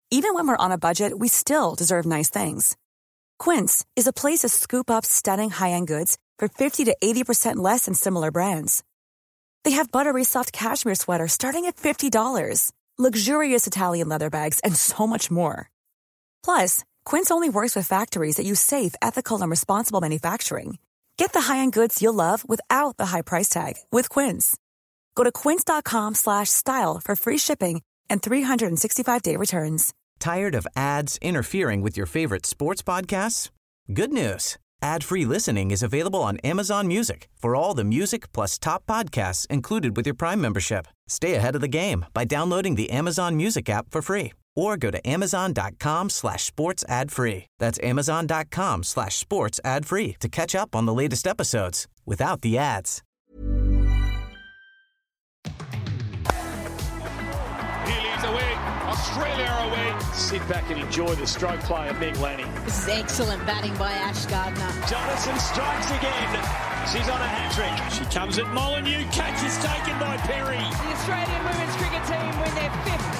Even when we're on a budget, we still deserve nice things. Quince is a place to scoop up stunning high-end goods for 50 to 80% less than similar brands. They have buttery soft cashmere sweaters starting at $50, luxurious Italian leather bags, and so much more. Plus, Quince only works with factories that use safe, ethical, and responsible manufacturing. Get the high-end goods you'll love without the high price tag with Quince. Go to quince.com/style for free shipping and 365-day returns. Tired of ads interfering with your favorite sports podcasts? Good news. Ad-free listening is available on Amazon Music for all the music plus top podcasts included with your Prime membership. Stay ahead of the game by downloading the Amazon Music app for free or go to amazon.com/sports ad free. That's amazon.com/sports ad free to catch up on the latest episodes without the ads. Healy's away, Australia away. Sit back and enjoy the stroke play of Meg Lanning. This is excellent batting by Ash Gardner. Jonathan strikes again. She's on a hat-trick. She comes at Molyneux. Catch is taken by Perry. The Australian women's cricket team win their 5th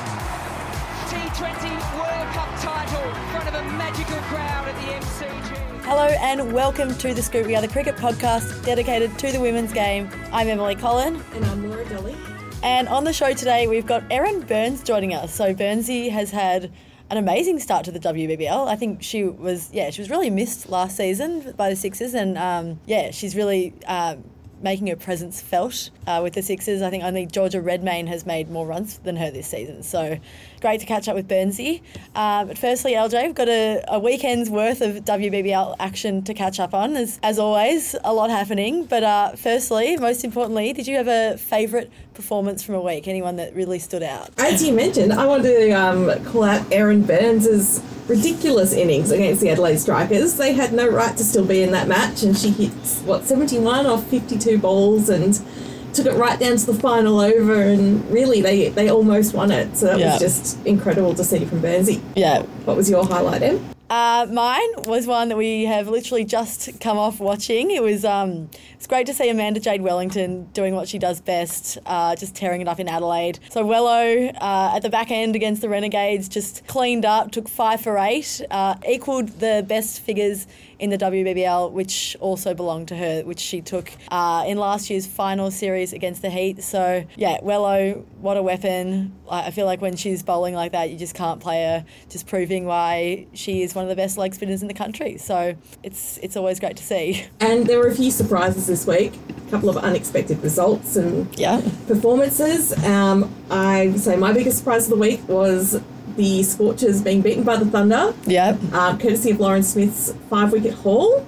T20 World Cup title in front of a magical crowd at the MCG. Hello and welcome to The Scoop. We are the cricket podcast dedicated to the women's game. I'm Emily Collin. And I'm Laura Dolly. And on the show today, we've got Erin Burns joining us. So Burnsy has had an amazing start to the WBBL. I think she was really missed last season by the Sixers, and she's really making her presence felt with the Sixers. I think only Georgia Redmayne has made more runs than her this season. So great to catch up with Burnsy. But firstly, LJ, we've got a weekend's worth of WBBL action to catch up on. As always, a lot happening. But firstly, most importantly, did you have a favourite performance from a week? Anyone that really stood out? As you mentioned, I wanted to call out Erin Burns' ridiculous innings against the Adelaide Strikers. They had no right to still be in that match, and she hit, 71 off 52 balls and took it right down to the final over, and really they almost won it. So that was just incredible to see from Burnsy. Yeah. What was your highlight, Em? Mine was one that we have literally just come off watching. It was it's great to see Amanda Jade Wellington doing what she does best, just tearing it up in Adelaide. So Wello at the back end against the Renegades just cleaned up, took 5 for 8, equalled the best figures in the WBBL, which also belonged to her, which she took in last year's final series against the Heat. So, yeah, Wello, what a weapon. I feel like when she's bowling like that, you just can't play her, just proving why she is one of the best leg spinners in the country. So it's always great to see. And there were a few surprises this week, a couple of unexpected results and performances. I would say my biggest surprise of the week was the Scorchers being beaten by the Thunder. Courtesy of Lauren Smith's 5-wicket haul.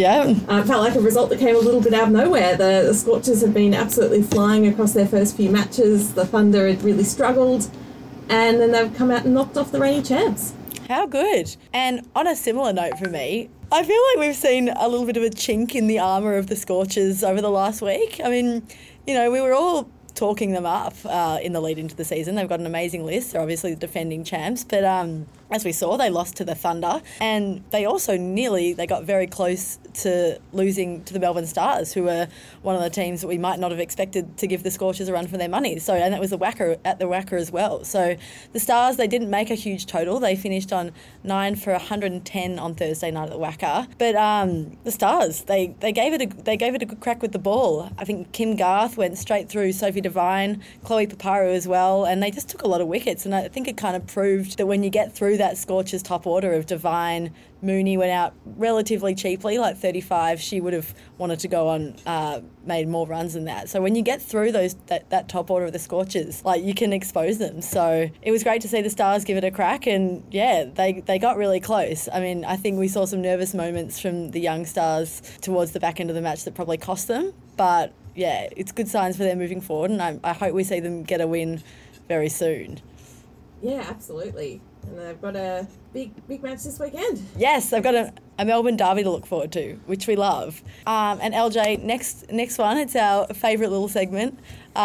It felt like a result that came a little bit out of nowhere. The Scorchers had been absolutely flying across their first few matches. The Thunder had really struggled, and then they've come out and knocked off the reigning champs. How good. And on a similar note for me, I feel like we've seen a little bit of a chink in the armour of the Scorchers over the last week. I mean, we were all talking them up in the lead into the season. They've got an amazing list. They're obviously the defending champs, but as we saw, they lost to the Thunder, and they also they got very close to losing to the Melbourne Stars, who were one of the teams that we might not have expected to give the Scorchers a run for their money. So, and that was the Wacker as well. So the Stars, they didn't make a huge total. They finished on 9 for 110 on Thursday night at the Wacker. But the Stars, they gave it a good crack with the ball. I think Kim Garth went straight through Sophie Devine, Chloe Paparu as well, and they just took a lot of wickets. And I think it kind of proved that when you get through that Scorchers top order of Devine, Mooney went out relatively cheaply, like 35. She would have wanted to go on, made more runs than that. So when you get through that top order of the Scorchers, like, you can expose them. So it was great to see the Stars give it a crack, and they got really close. I mean, I think we saw some nervous moments from the young Stars towards the back end of the match that probably cost them. But yeah, it's good signs for them moving forward, and I hope we see them get a win very soon. Yeah, absolutely. And they've got a big match this weekend. Yes, they've got a Melbourne derby to look forward to, which we love. And LJ, next one, it's our favourite little segment.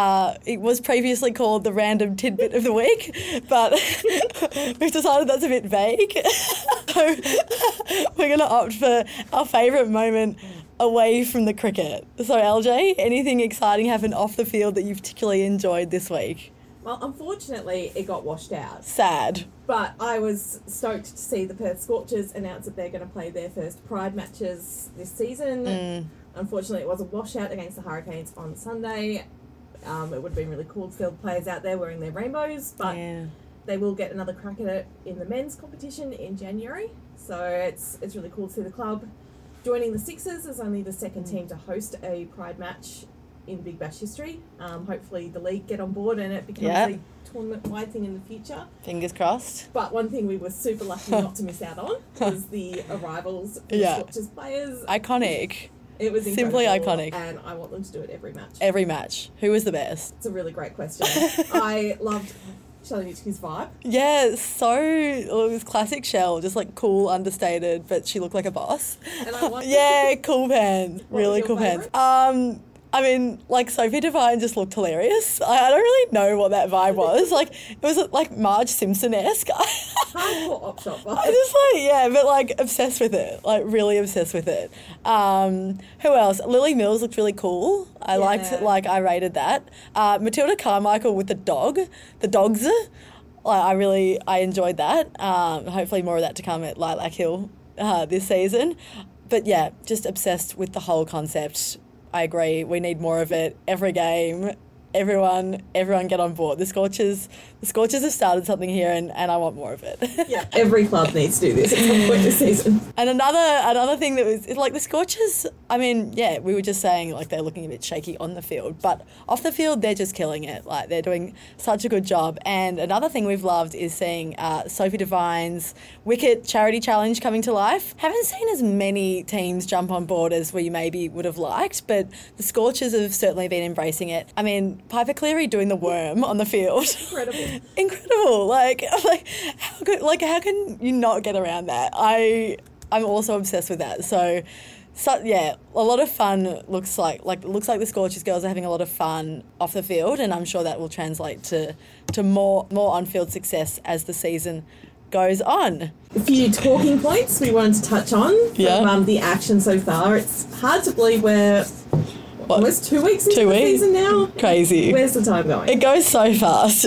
It was previously called the random tidbit of the week, but we've decided that's a bit vague. So we're going to opt for our favourite moment away from the cricket. So LJ, anything exciting happened off the field that you particularly enjoyed this week? Well, unfortunately, it got washed out. Sad. But I was stoked to see the Perth Scorchers announce that they're going to play their first Pride matches this season. Unfortunately, it was a washout against the Hurricanes on Sunday. It would have been really cool to see the players out there wearing their rainbows, but they will get another crack at it in the men's competition in January. So it's really cool to see the club joining the Sixers as only the second team to host a Pride match in Big Bash history. Hopefully the league get on board and it becomes a tournament-wide thing in the future. Fingers crossed. But one thing we were super lucky not to miss out on was the arrivals of the Scorchers players. Iconic. It was simply iconic. And I want them to do it every match. Every match. Who was the best? It's a really great question. I loved Shelly-Nitschke's vibe. Yeah, it was classic Shell, just like cool, understated, but she looked like a boss. And I wondered, cool pants. Really cool pants. I mean, like, Sophie Devine just looked hilarious. I don't really know what that vibe was. Like, it was like Marge Simpson-esque. Hardcore op shop vibe. I just but like obsessed with it. Like, really obsessed with it. Who else? Lily Mills looked really cool. I liked it. Like, I rated that. Matilda Carmichael with the dogs. I enjoyed that. Hopefully more of that to come at Lilac Hill this season. But yeah, just obsessed with the whole concept. I agree. We need more of it every game. Everyone get on board. The Scorchers have started something here, and I want more of it. Yeah, every club needs to do this at some point this season. And another thing that was like the Scorchers. I mean, yeah, we were just saying like they're looking a bit shaky on the field, but off the field they're just killing it. Like they're doing such a good job. And another thing we've loved is seeing Sophie Devine's Wicket Charity Challenge coming to life. Haven't seen as many teams jump on board as we maybe would have liked, but the Scorchers have certainly been embracing it. I mean, Piper Cleary doing the worm on the field. Incredible. Like how good, like how can you not get around that? I'm also obsessed with that. So yeah, a lot of fun. Looks like the Scorchers girls are having a lot of fun off the field, and I'm sure that will translate to more on-field success as the season goes on. A few talking points we wanted to touch on from the action so far. It's hard to believe we're almost 2 weeks into the season now. Crazy. Where's the time going? It goes so fast.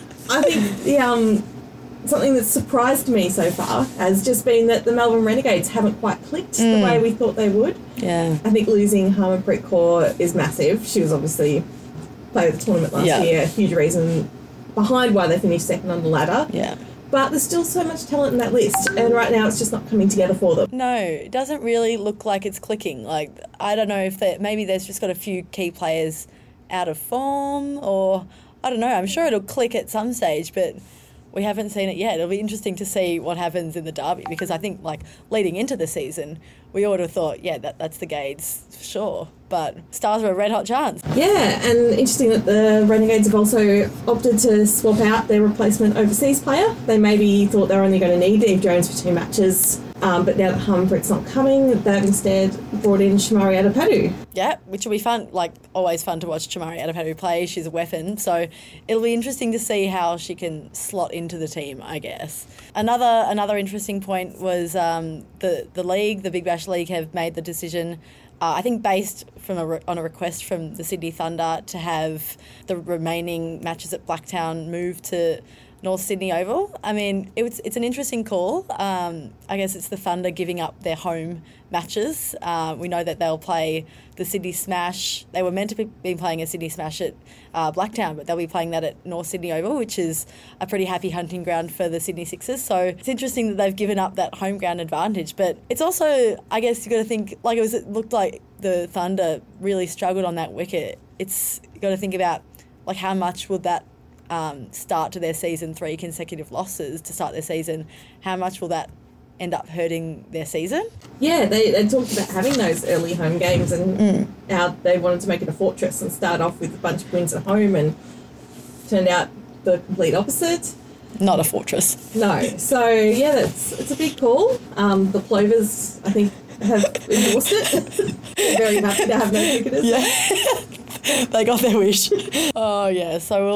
I think something that's surprised me so far has just been that the Melbourne Renegades haven't quite clicked the way we thought they would. Yeah. I think losing Harmanpreet Kaur is massive. She was obviously played at the tournament last year, a huge reason behind why they finished second on the ladder. Yeah. But there's still so much talent in that list, and right now it's just not coming together for them. No, it doesn't really look like it's clicking. Like, I don't know if maybe there's just got a few key players out of form, or I don't know. I'm sure it'll click at some stage, but we haven't seen it yet. It'll be interesting to see what happens in the derby, because I think, like, leading into the season, we all would have thought, that's the Gades, for sure. But Stars were a red-hot chance. Yeah, and interesting that the Renegades have also opted to swap out their replacement overseas player. They maybe thought they were only going to need Eve Jones for 2 matches, but now that Harmanpreet's not coming, they've instead brought in Shamari Adepadu. Yeah, which will be fun, like always fun to watch Shamari Adepadu play. She's a weapon, so it'll be interesting to see how she can slot into the team, I guess. Another interesting point was the league, the Big Bash League, have made the decision, I think based on a request from the Sydney Thunder, to have the remaining matches at Blacktown move to North Sydney Oval. I mean, it's an interesting call. I guess it's the Thunder giving up their home matches. We know that they'll play the Sydney Smash. They were meant to be playing a Sydney Smash at Blacktown, but they'll be playing that at North Sydney Oval, which is a pretty happy hunting ground for the Sydney Sixers. So it's interesting that they've given up that home ground advantage. But it's also, I guess, you got to think, like, it looked like the Thunder really struggled on that wicket. You got to think about, like, how much would that start to their season, 3 consecutive losses to start their season, how much will that end up hurting their season? Yeah, they talked about having those early home games and how they wanted to make it a fortress and start off with a bunch of wins at home, and turned out the complete opposite. Not a fortress. No. So, yeah, it's a big call. The Plovers, I think, have endorsed it. They're very happy to have no cricketers. Yeah. They got their wish. Oh, yeah. So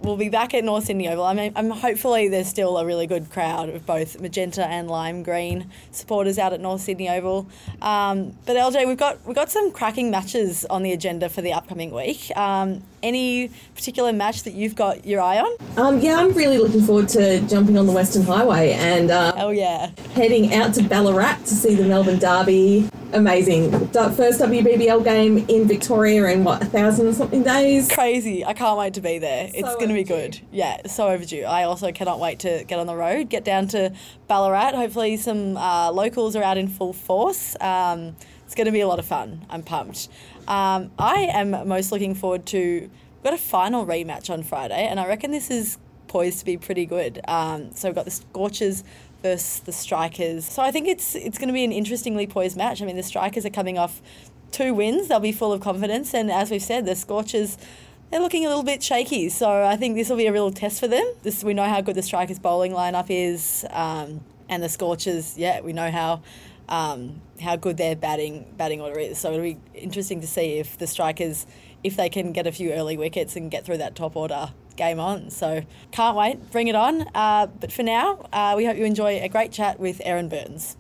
we'll be back at North Sydney Oval. I mean, hopefully there's still a really good crowd of both magenta and lime green supporters out at North Sydney Oval. But LJ, we've got some cracking matches on the agenda for the upcoming week. Any particular match that you've got your eye on? Yeah, I'm really looking forward to jumping on the Western Highway and heading out to Ballarat to see the Melbourne Derby. Amazing. First WBBL game in Victoria in 1,000 and something days. Crazy. I can't wait to be there. It's going to be good. Yeah, so overdue. I also cannot wait to get on the road, get down to Ballarat. Hopefully some locals are out in full force. It's going to be a lot of fun. I'm pumped. I am most looking forward to, we've got a final rematch on Friday, and I reckon this is poised to be pretty good. So we've got the Scorchers versus the Strikers. So I think it's going to be an interestingly poised match. I mean, the Strikers are coming off 2 wins. They'll be full of confidence. And as we've said, the Scorchers, they're looking a little bit shaky. So I think this will be a real test for them. We know how good the Strikers bowling lineup is. And the Scorchers, we know how good their batting order is. So it'll be interesting to see if the Strikers, if they can get a few early wickets and get through that top order game on. So can't wait, bring it on. But for now, we hope you enjoy a great chat with Erin Burns.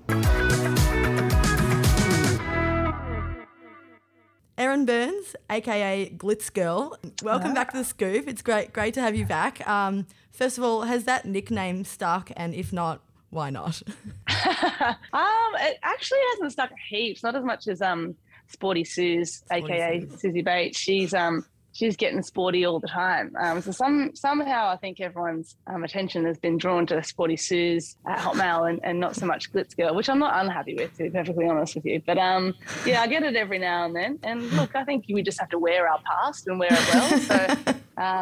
Erin Burns, aka Glitz Girl, welcome back to the Scoop. It's great to have you back. First of all, has that nickname stuck? And if not, why not? It actually hasn't stuck heaps, not as much as Sporty Suze, aka Susie Bates. She's getting sporty all the time. So somehow I think everyone's attention has been drawn to Sporty Suze at Hotmail and not so much Glitz Girl, which I'm not unhappy with, to be perfectly honest with you. But I get it every now and then. And look, I think we just have to wear our past and wear it well. So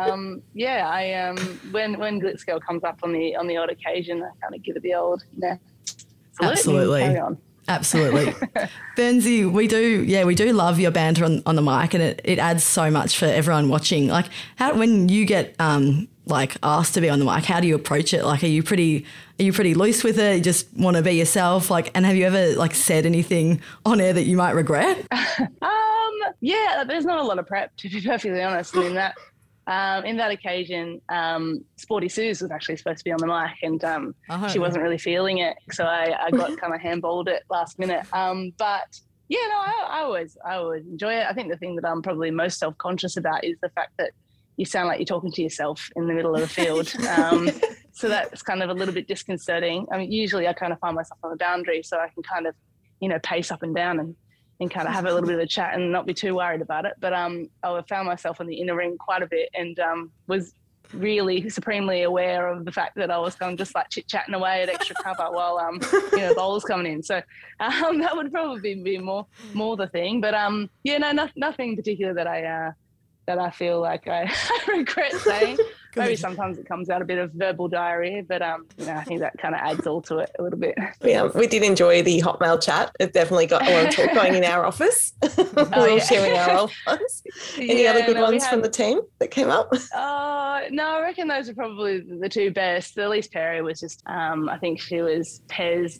when Glitz Girl comes up on the odd occasion, I kind of give it the old, absolutely. Carry on. Absolutely. Burnsy, we do love your banter on the mic, and it adds so much for everyone watching. Like, when you get asked to be on the mic, how do you approach it? Like, are you pretty loose with it? You just want to be yourself? And have you ever said anything on air that you might regret? There's not a lot of prep, to be perfectly honest. In that occasion, Sporty Suze was actually supposed to be on the mic, and she wasn't really feeling it, so I got kind of handballed it last minute. I always enjoy it. I think the thing that I'm probably most self-conscious about is the fact that you sound like you're talking to yourself in the middle of the field. So that's kind of a little bit disconcerting. I mean, usually I kind of find myself on the boundary, so I can kind of, pace up and down and kind of have a little bit of a chat and not be too worried about it. But I found myself in the inner ring quite a bit and was really supremely aware of the fact that I was kind of just chit-chatting away at extra cover while, bowlers coming in. So that would probably be more the thing. But, nothing particular that I feel like I regret saying. Maybe sometimes it comes out a bit of verbal diarrhea, but I think that kind of adds all to it a little bit. Yeah, we did enjoy the Hotmail chat. It definitely got a lot of talk going in our office. Sharing our old ones. Any other good ones from the team that came up? No, I reckon those are probably the 2 best. Elise Perry was just, I think she was Pez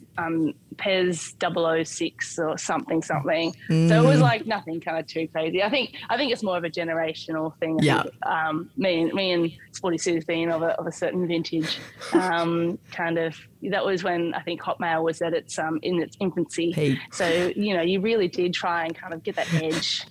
006 or something. So it was nothing kind of too crazy. I think it's more of a generational thing. Yeah. Me and Sporty Suze being of a certain vintage, that was when I think Hotmail was at its in its infancy. Hey. So you really did try and kind of get that edge.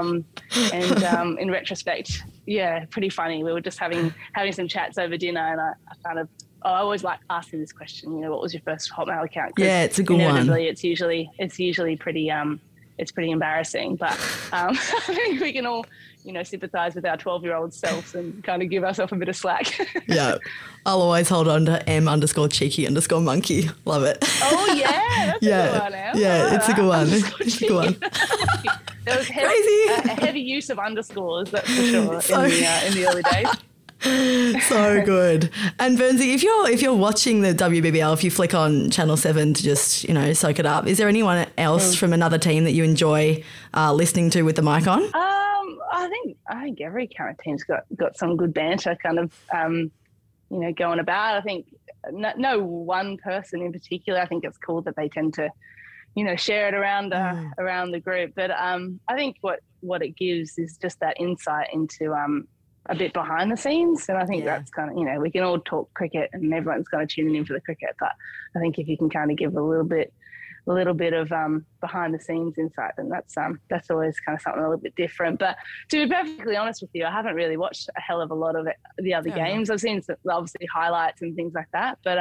In retrospect, pretty funny. We were just having some chats over dinner, and I always like asking this question. What was your first Hotmail account? Yeah, it's a good one. It's usually pretty it's pretty embarrassing, but I think we can all sympathise with our 12-year-old selves and kind of give ourselves a bit of slack. Yeah, I'll always hold on to M_cheeky_monkey. Love it. Oh yeah, that's a good one. Yeah, it's a good one. It's a good one. There was crazy. A heavy use of underscores, that's for sure, in the early days. So good. And Burnsy, if you're watching the WBBL, if you flick on Channel 7 to just soak it up, is there anyone else from another team that you enjoy listening to with the mic on? I think every current team's got some good banter kind of going about. I think no one person in particular. I think it's cool that they tend to share it around around the group. But I think what it gives is just that insight into a bit behind the scenes. And I think that's kind of, you know, we can all talk cricket and everyone's kind of tuning in for the cricket, but I think if you can kind of give a little bit of behind the scenes insight, then that's always kind of something a little bit different. But to be perfectly honest with you, I haven't really watched a hell of a lot of the other games. I've seen some, obviously highlights and things like that, but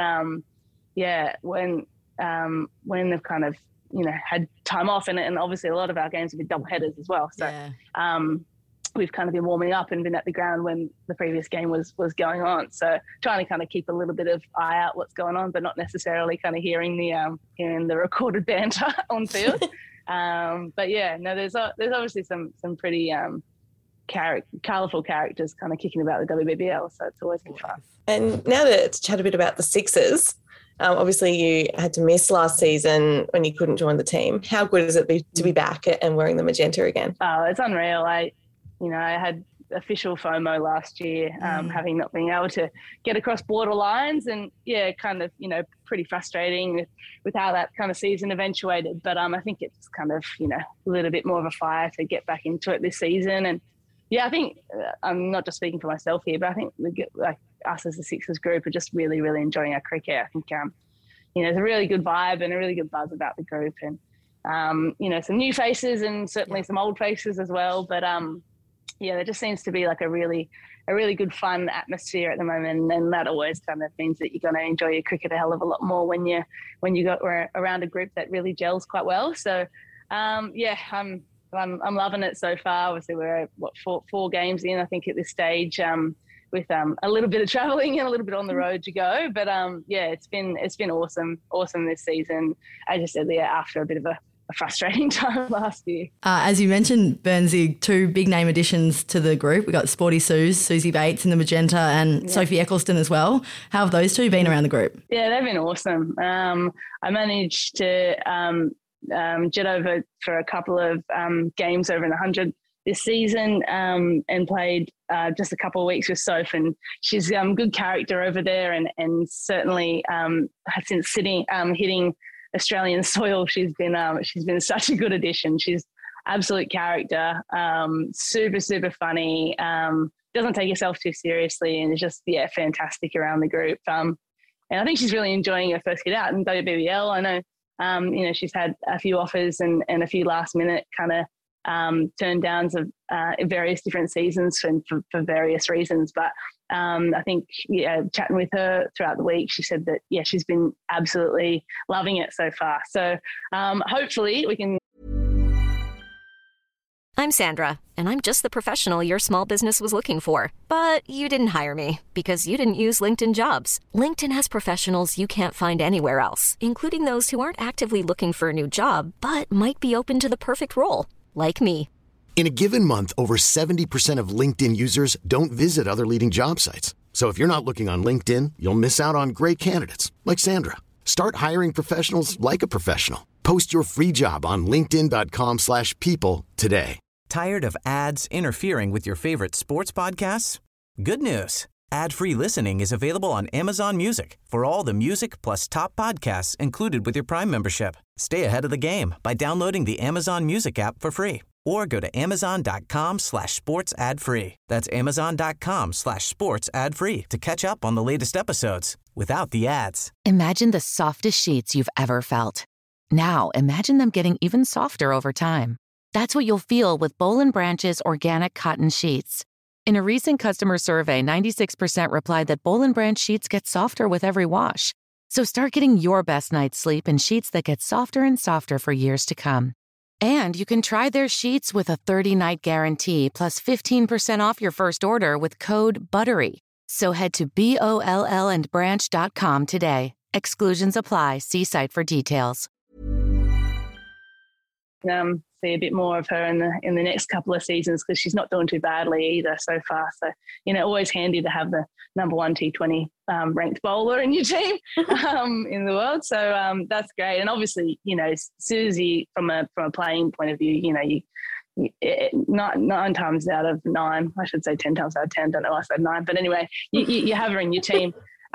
when they've kind of, you know, had time off, and obviously a lot of our games have been double headers as well, so we've kind of been warming up and been at the ground when the previous game was going on. So trying to kind of keep a little bit of eye out what's going on, but not necessarily kind of hearing the recorded banter on field. But yeah, no, there's obviously some pretty colourful characters kind of kicking about the WBBL. So it's always been fun. And now to chat a bit about the Sixers. Obviously, you had to miss last season when you couldn't join the team. How good is it to be back and wearing the magenta again? Oh, it's unreal. I had official FOMO last year, having not been able to get across border lines, and kind of, you know, pretty frustrating with how that kind of season eventuated. But I think it's kind of, you know, a little bit more of a fire to get back into it this season. And I think I'm not just speaking for myself here, but I think us as the Sixers group are just really, really enjoying our cricket. I think, there's a really good vibe and a really good buzz about the group, and some new faces and certainly some old faces as well. But there just seems to be like a really good fun atmosphere at the moment, and that always kind of means that you're going to enjoy your cricket a hell of a lot more when you got around a group that really gels quite well. So I'm loving it so far. Obviously we're four games in, I think, at this stage, with a little bit of traveling and a little bit on the road to go. But it's been awesome this season. As I said, after a bit of a frustrating time last year. As you mentioned, Burnsy, two big name additions to the group. We got Sporty Susie Bates in the magenta, and Sophie Eccleston as well. How have those two been around the group? Yeah, they've been awesome. I managed to jet over for a couple of games over in the 100 this season, and played just a couple of weeks with Soph, and she's good character over there, and certainly since hitting Australian soil, she's been such a good addition. She's absolute character, super funny, doesn't take herself too seriously, and is just fantastic around the group. And I think she's really enjoying her first hit out in WBBL. I know she's had a few offers and a few last minute kind of turn downs of various different seasons for various reasons, but I think chatting with her throughout the week, she said that she's been absolutely loving it so far. So hopefully we can. I'm Sandra, and I'm just the professional your small business was looking for, but you didn't hire me because you didn't use LinkedIn Jobs. LinkedIn has professionals you can't find anywhere else, including those who aren't actively looking for a new job but might be open to the perfect role, like me. In a given month, over 70% of LinkedIn users don't visit other leading job sites. So if you're not looking on LinkedIn, you'll miss out on great candidates like Sandra. Start hiring professionals like a professional. Post your free job on linkedin.com/people today. Tired of ads interfering with your favorite sports podcasts? Good news. Ad-free listening is available on Amazon Music for all the music plus top podcasts included with your Prime membership. Stay ahead of the game by downloading the Amazon Music app for free, or go to amazon.com/sports ad free. That's amazon.com/sports ad free to catch up on the latest episodes without the ads. Imagine the softest sheets you've ever felt. Now imagine them getting even softer over time. That's what you'll feel with Boll & Branch's organic cotton sheets. In a recent customer survey, 96% replied that Boll & Branch sheets get softer with every wash. So start getting your best night's sleep in sheets that get softer and softer for years to come. And you can try their sheets with a 30-night guarantee plus 15% off your first order with code BUTTERY. So head to BOLLandbranch.com today. Exclusions apply. See site for details. See a bit more of her in the next couple of seasons, because she's not doing too badly either so far. So, always handy to have the number one T20 ranked bowler in your team in the world. So that's great. And obviously, Susie, from a playing point of view, not 9 times out of 9, I should say 10 times out of 10. Don't know why I said 9, but anyway, you have her in your team.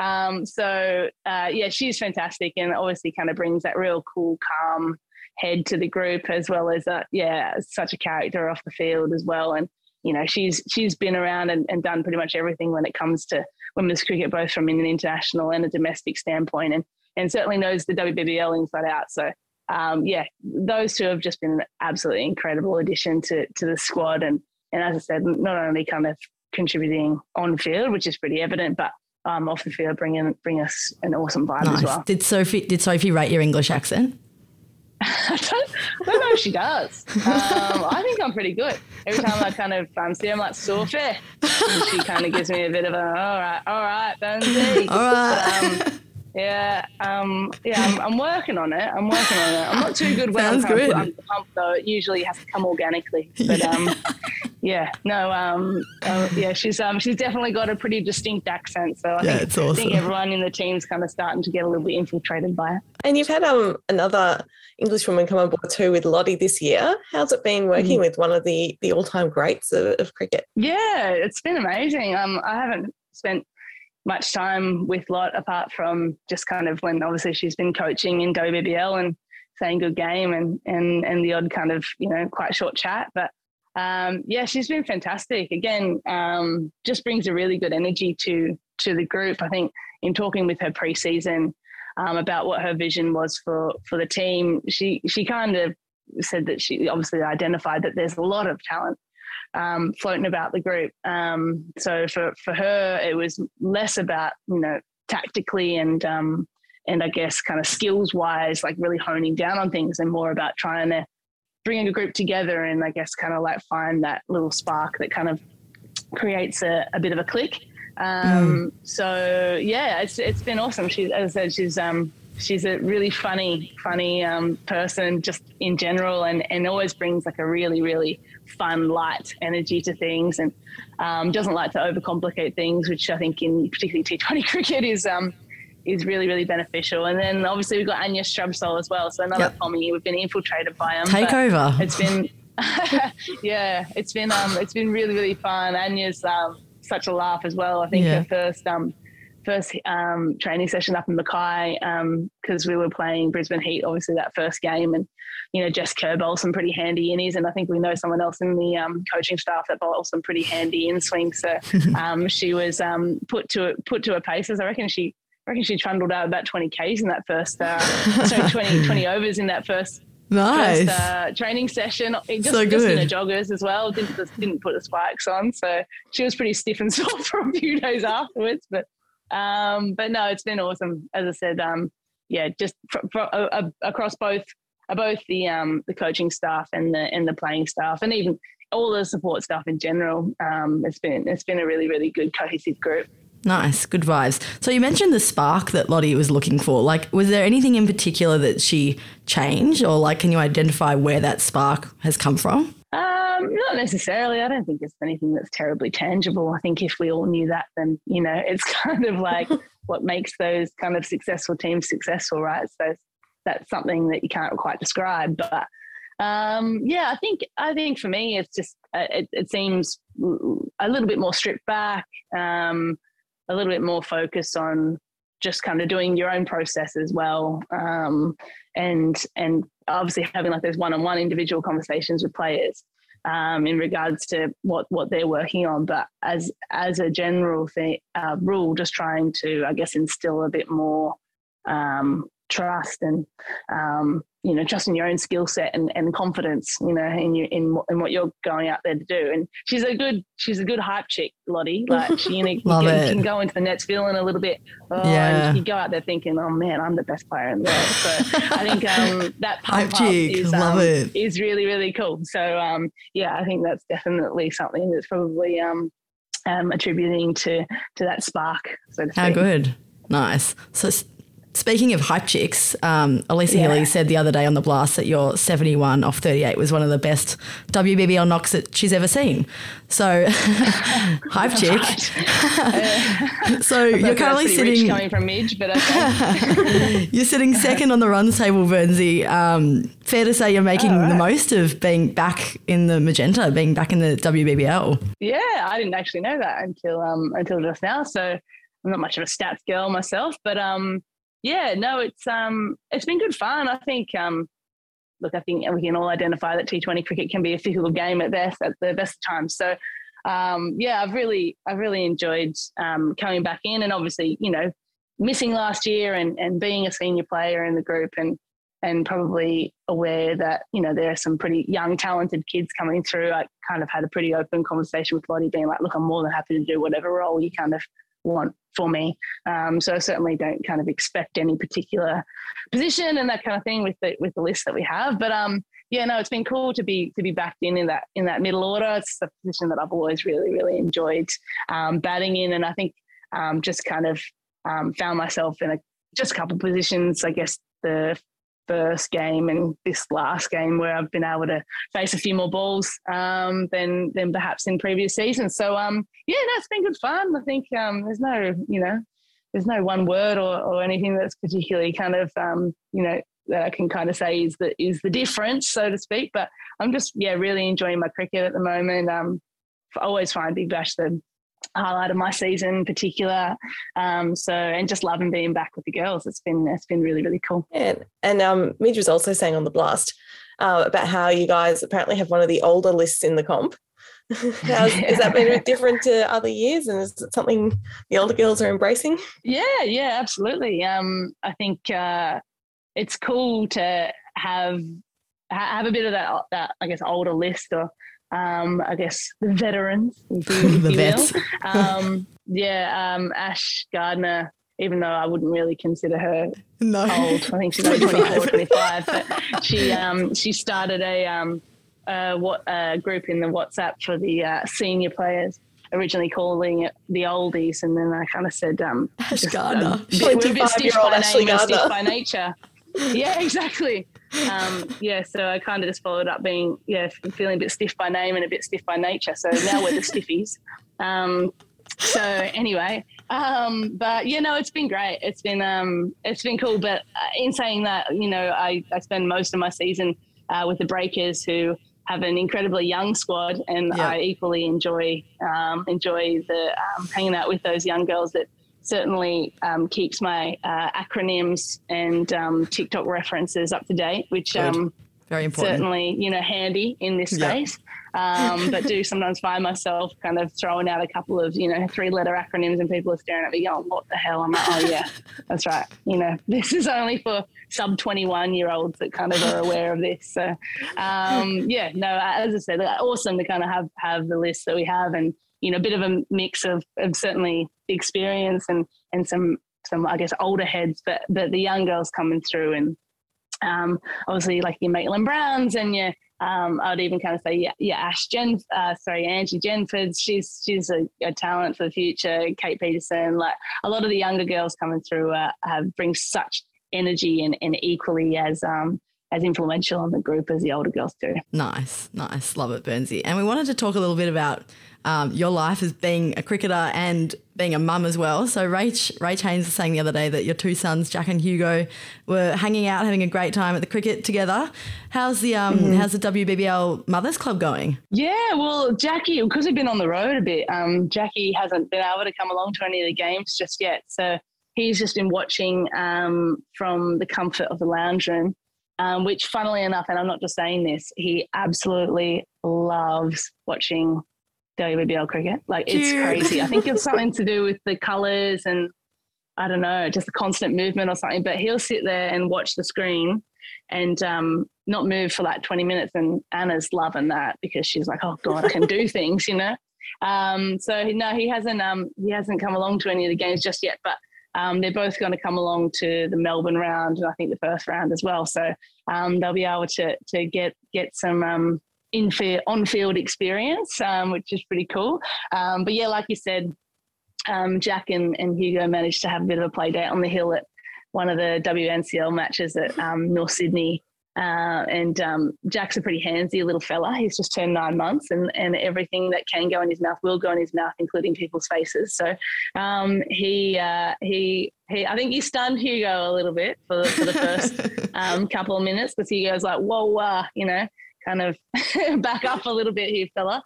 She's fantastic, and obviously kind of brings that real cool, calm head to the group, as well as such a character off the field as well. And she's been around and done pretty much everything when it comes to women's cricket, both from an international and a domestic standpoint, and certainly knows the WBBL inside out. So, those two have just been an absolutely incredible addition to the squad. And as I said, not only kind of contributing on field, which is pretty evident, but off the field bring us an awesome vibe as well. Did Sophie rate your English accent? I don't know if she does. I think I'm pretty good. Every time I kind of see her, I'm like, Sophie. And she kind of gives me a bit of a, all right, Benzie. All right. I'm working on it. I'm not too good when I'm pumped, though. It usually has to come organically. But she's definitely got a pretty distinct accent. So I think everyone in the team's kind of starting to get a little bit infiltrated by it. And you've had another English woman come on board too with Lottie this year. How's it been working with one of the all-time greats of cricket? Yeah, it's been amazing. I haven't spent much time with Lot apart from just kind of when obviously she's been coaching in WBBL and saying good game and the odd kind of, quite short chat. But she's been fantastic. Again, just brings a really good energy to the group. I think in talking with her pre-season about what her vision was for the team, she kind of said that she obviously identified that there's a lot of talent floating about the group. So for her, it was less about, tactically and I guess kind of skills wise, like really honing down on things, and more about trying to bring a group together and I guess kind of like find that little spark that kind of creates a bit of a click. So yeah, it's been awesome. As I said, she's a really funny person just in general, and always brings like a really, really fun, light energy to things, and doesn't like to overcomplicate things, which I think in particularly T20 cricket is really, really beneficial. And then obviously we've got Anya Strubsol as well. So another Tommy, we've been infiltrated by him. Take over. It's been, it's been really, really fun. Anya's such a laugh as well. I think her first training session up in Mackay, because we were playing Brisbane Heat, obviously that first game, and Jess Kerr bowled some pretty handy innies, and I think we know someone else in the coaching staff that bowled some pretty handy in swings. So she was put to her paces. I reckon she trundled out about 20 Ks in that first 20 overs in that first training session. Just in her joggers as well. Didn't put the spikes on, so she was pretty stiff and sore for a few days afterwards. But no, it's been awesome. As I said, just across both the coaching staff and the playing staff, and even all the support staff in general. It's been a really, really good cohesive group. Nice, good vibes. So you mentioned the spark that Lottie was looking for. Like, was there anything in particular that she changed, or like, can you identify where that spark has come from? Not necessarily. I don't think it's anything that's terribly tangible. I think if we all knew that, then, it's kind of like what makes those kind of successful teams successful, right? So that's something that you can't quite describe. But I think for me, it's just, it seems a little bit more stripped back, a little bit more focus on just kind of doing your own process as well. And obviously having like those one-on-one individual conversations with players in regards to what they're working on. But as a general rule, just trying to, I guess, instill a bit more trust and trust in your own skill set and confidence, in what you're going out there to do. And she's a good hype chick, Lottie. Like she can go into the nets feeling a little bit, and you go out there thinking, oh man, I'm the best player in the world. So I think that pump up is really, really cool. So I think that's definitely something that's probably attributing to that spark, so to speak. How good. Nice. So speaking of hype chicks, Elisa Healy said the other day on The Blast that your 71 off 38 was one of the best WBBL knocks that she's ever seen. So, hype chick. So you're currently sitting coming from Midge, but okay. You're sitting second on the runs table, Bernsey. Fair to say you're making the most of being back in the Magenta, being back in the WBBL. Yeah, I didn't actually know that until just now. So I'm not much of a stats girl myself, but it's been good fun. I think, I think we can all identify that T20 cricket can be a physical game at the best of times. So I've really enjoyed coming back in, and obviously, missing last year and being a senior player in the group and probably aware that, there are some pretty young, talented kids coming through. I kind of had a pretty open conversation with Lottie being like, look, I'm more than happy to do whatever role you kind of want for me. So I certainly don't kind of expect any particular position and that kind of thing with the list that we have. But it's been cool to be backed in that middle order. It's a position that I've always really, really enjoyed batting in. And I think just kind of found myself in just a couple of positions, I guess the first game and this last game where I've been able to face a few more balls than perhaps in previous seasons. So, it's been good fun. I think there's no one word or anything that's particularly kind of, that I can kind of say is the difference, so to speak. But I'm just, really enjoying my cricket at the moment. I always find Big Bash the highlight of my season in particular. And just loving being back with the girls. It's been really, really cool. Yeah. And Midge was also saying on the blast about how you guys apparently have one of the older lists in the comp. Has that been different to other years, and is it something the older girls are embracing? Yeah, absolutely. I think it's cool to have a bit of that I guess older list, or I guess the veterans, if you vets. Ash Gardner, even though I wouldn't really consider her old, I think she's only 24, 25, but she started a group in the WhatsApp for the senior players, originally calling it the oldies, and then I kind of said, Ash Gardner, 25-year-old Ashley Gardner, stiff by nature. Yeah, exactly. So I kind of just followed up being, feeling a bit stiff by name and a bit stiff by nature. So now we're the stiffies. So anyway, but it's been great. It's been cool. But in saying that, I spend most of my season with the Breakers, who have an incredibly young squad, and I equally enjoy the hanging out with those young girls. That certainly keeps my acronyms and TikTok references up to date, which very important. Certainly, handy in this space. But do sometimes find myself kind of throwing out a couple of, 3-letter acronyms, and people are staring at me going, what the hell? I'm like, oh yeah, that's right. This is only for sub 21-year-olds that kind of are aware of this. So, as I said, awesome to kind of have the list that we have, and, a bit of a mix of certainly experience and some, I guess, older heads, but the young girls coming through, and obviously like your Maitland Browns and your, I'd even kind of say, Angie Genford. She's a talent for the future. Kate Peterson, like a lot of the younger girls coming through bring such energy and equally as influential on the group as the older girls do. Nice. Love it, Burnsy. And we wanted to talk a little bit about your life as being a cricketer and being a mum as well. So Rach Haynes was saying the other day that your two sons, Jack and Hugo, were hanging out, having a great time at the cricket together. How's the WBBL Mothers Club going? Yeah, well, Jackie, because we've been on the road a bit, Jackie hasn't been able to come along to any of the games just yet. So he's just been watching from the comfort of the lounge room. Which, funnily enough, and I'm not just saying this, he absolutely loves watching WBL cricket. Like, it's crazy. I think it's something to do with the colours and, I don't know, just the constant movement or something. But he'll sit there and watch the screen and not move for like 20 minutes. And Anna's loving that because she's like, oh, God, I can do things, So, no, he hasn't come along to any of the games just yet. But they're both going to come along to the Melbourne round, and I think the Perth round as well. So they'll be able to get some on-field experience, which is pretty cool. But yeah, like you said, Jack and Hugo managed to have a bit of a play date on the hill at one of the WNCL matches at North Sydney. And Jack's a pretty handsy little fella. He's just turned 9 months, and everything that can go in his mouth will go in his mouth, including people's faces. So he I think he stunned Hugo a little bit for the first couple of minutes, because Hugo's like, whoa, kind of back up a little bit here, fella.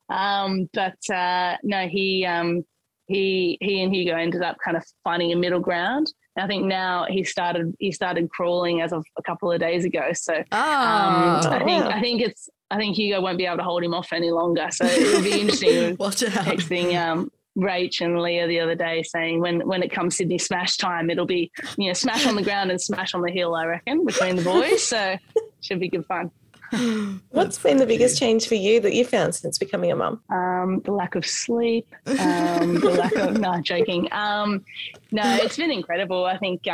No, he and Hugo ended up kind of finding a middle ground. I think now he started crawling as of a couple of days ago. So I think I think Hugo won't be able to hold him off any longer. So it'll be interesting. Watch out. Texting Rach and Leah the other day saying when it comes Sydney Smash time, it'll be, smash on the ground and smash on the hill, I reckon, between the boys. So should be good fun. What's been the biggest change for you that you found since becoming a mum? The lack of sleep, the lack of, no, joking. No, it's been incredible. I think,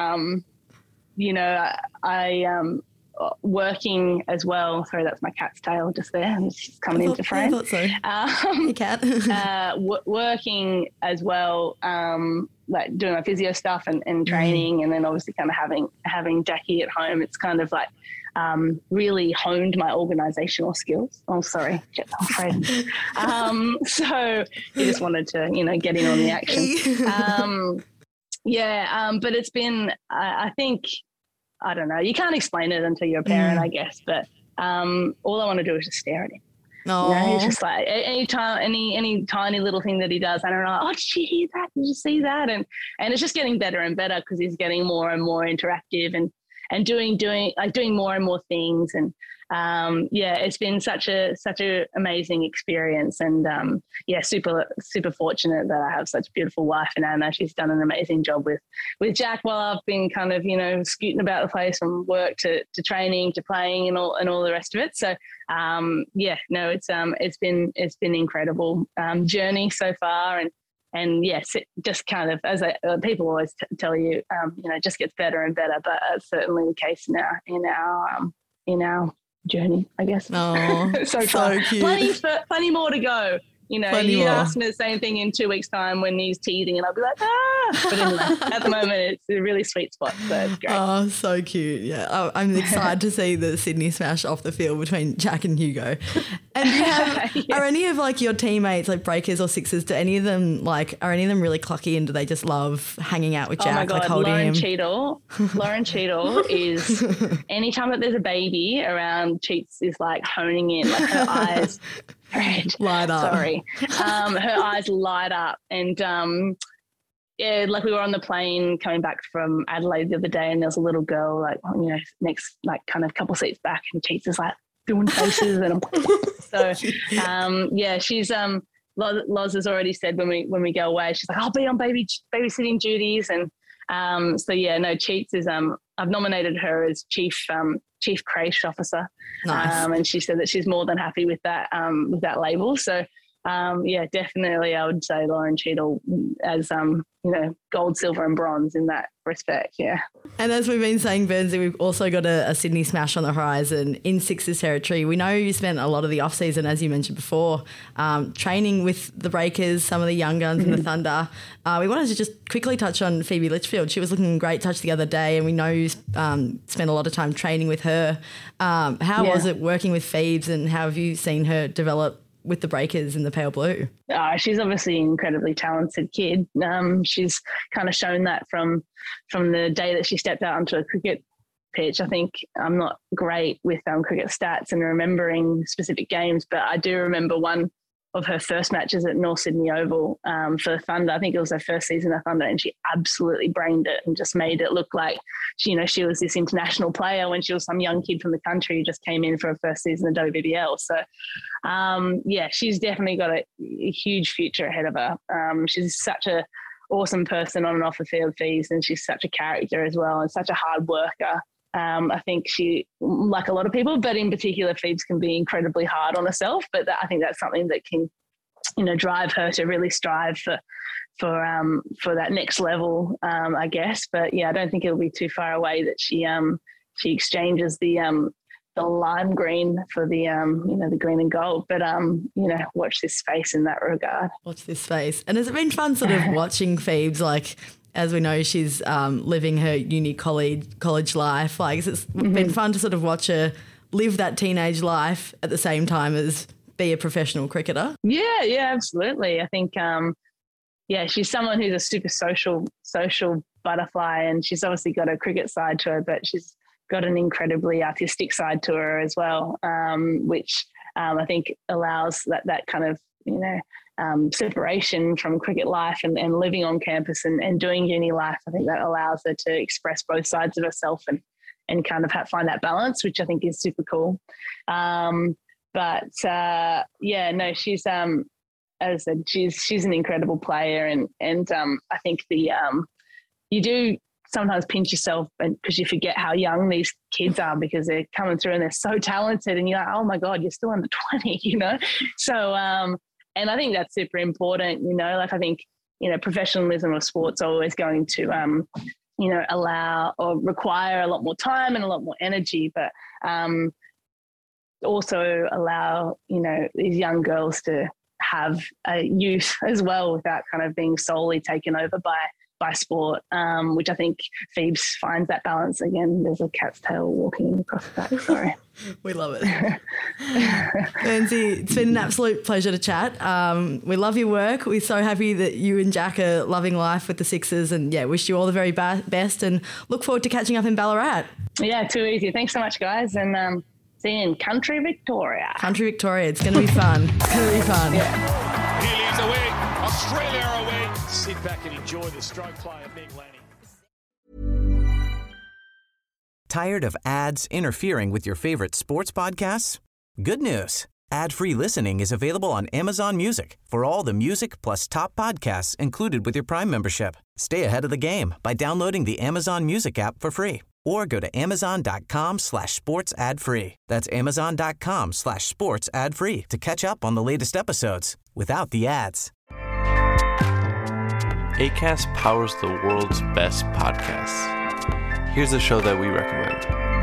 working as well. Sorry, that's my cat's tail just there. It's coming into frame. I thought so. Hey, cat. Working as well, like doing my physio stuff and training, and then obviously kind of having Jackie at home. It's kind of like really honed my organisational skills. Oh, sorry, I'm afraid. So you just wanted to, get in on the action. But it's been, I think, I don't know. You can't explain it until you're a parent, I guess. But all I want to do is just stare at him. No, it's just like any tiny little thing that he does, I don't know. Oh, did you hear that? Did you see that? And it's just getting better and better because he's getting more and more interactive and doing more and more things. And it's been such a amazing experience. And super fortunate that I have such a beautiful wife in Anna. She's done an amazing job with Jack while I've been kind of, scooting about the place from work to training to playing and all the rest of it. So it's been incredible journey so far. And yes, it just kind of, as people always tell you, it just gets better and better. But it's certainly the case in our journey, I guess. Oh, so cute. Plenty more to go. You'd ask me the same thing in 2 weeks' time when he's teething, and I'll be like, But anyway, at the moment, it's a really sweet spot. So it's great. Oh, so cute. Yeah. I'm excited to see the Sydney Smash off the field between Jack and Hugo. And are any of your teammates, breakers or sixers, are any of them really clucky, and do they just love hanging out with Jack, oh my God, holding Lauren him? Lauren Cheadle is, anytime that there's a baby around, Cheats is honing in, her eyes light up. Sorry. Her eyes light up. And we were on the plane coming back from Adelaide the other day, and there was a little girl next kind of couple seats back, and Cheats is doing faces and she's Loz has already said when we go away, she's I'll be on babysitting duties. And Cheats is I've nominated her as chief creche officer. Nice. And she said that she's more than happy with that label. So definitely I would say Lauren Cheadle as gold, silver and bronze in that respect. Yeah. And as we've been saying, Burnsy, we've also got a Sydney Smash on the horizon in Sixers territory. We know you spent a lot of the off season, as you mentioned before, training with the Breakers, some of the young guns and the Thunder. We wanted to just quickly touch on Phoebe Litchfield. She was looking great touch the other day, and we know you spent a lot of time training with her. How was it working with Phoebes, and how have you seen her develop with the Breakers in the Pale Blue? She's obviously an incredibly talented kid. She's kind of shown that from the day that she stepped out onto a cricket pitch. I think I'm not great with cricket stats and remembering specific games, but I do remember one of her first matches at North Sydney Oval for the Thunder. I think it was her first season at Thunder, and she absolutely brained it and just made it look like she was this international player when she was some young kid from the country who just came in for her first season of WBBL. So, she's definitely got a huge future ahead of her. She's such a awesome person on and off the field, Phoebes, and she's such a character as well and such a hard worker. I think she, like a lot of people, but in particular, Phoebes can be incredibly hard on herself. But I think that's something that can, drive her to really strive for that next level, I guess. But I don't think it'll be too far away that she exchanges the lime green for the the green and gold. But watch this space in that regard. Watch this space. And has it been fun sort of watching Phoebes, as we know, she's living her uni college life. It's been fun to sort of watch her live that teenage life at the same time as be a professional cricketer. Yeah, absolutely. I think, she's someone who's a super social butterfly, and she's obviously got a cricket side to her, but she's got an incredibly artistic side to her as well, which I think allows that kind of, separation from cricket life and living on campus and doing uni life. I think that allows her to express both sides of herself and kind of find that balance, which I think is super cool. But she's as I said, she's an incredible player, and I think you do sometimes pinch yourself because you forget how young these kids are because they're coming through and they're so talented, and you're like, oh my God, you're still under 20, you know? So, and I think that's super important, you know, like I think, you know, professionalism of sports are always going to, you know, allow or require a lot more time and a lot more energy, but also allow, you know, these young girls to have a youth as well without kind of being solely taken over by sport, which I think Phoebes finds that balance. Again, there's a cat's tail walking across the back, sorry. We love it. Lindsay, it's been an absolute pleasure to chat. We love your work. We're so happy that you and Jack are loving life with the Sixers, and wish you all the very best and look forward to catching up in Ballarat. Yeah, too easy. Thanks so much, guys. And see you in Country Victoria. Country Victoria. It's going to be fun. It's going to be fun. Yeah. He leads away. Australia are away. Sit back and enjoy the stroke play of Nick Lanning. Tired of ads interfering with your favorite sports podcasts? Good news. Ad-free listening is available on Amazon Music for all the music plus top podcasts included with your Prime membership. Stay ahead of the game by downloading the Amazon Music app for free or go to amazon.com/sports ad free. That's amazon.com/sports ad free to catch up on the latest episodes without the ads. Acast powers the world's best podcasts. Here's a show that we recommend.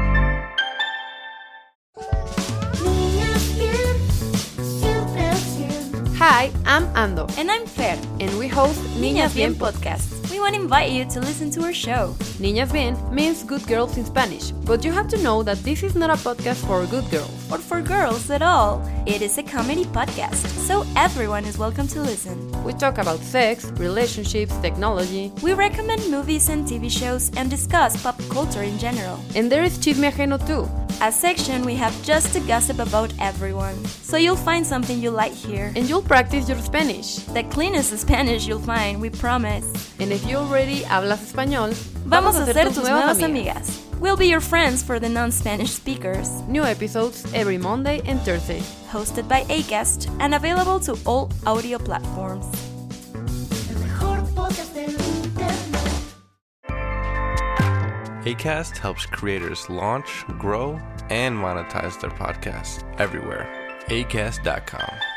Hi, I'm Ando. And I'm Fer. And we host Niñas Bien podcast. We want to invite you to listen to our show. Niñas Bien means good girls in Spanish, but you have to know that this is not a podcast for good girls. Or for girls at all. It is a comedy podcast, so everyone is welcome to listen. We talk about sex, relationships, technology. We recommend movies and TV shows and discuss pop culture in general. And there is Chisme Ajeno too. A section we have just to gossip about everyone. So you'll find something you like here. And you'll practice your Spanish. The cleanest Spanish you'll find, we promise. And if you already hablas español, vamos a ser tus nuevas amigas. We'll be your friends for the non-Spanish speakers. New episodes every Monday and Thursday. Hosted by Acast and available to all audio platforms. Acast helps creators launch, grow, and monetize their podcasts everywhere. Acast.com.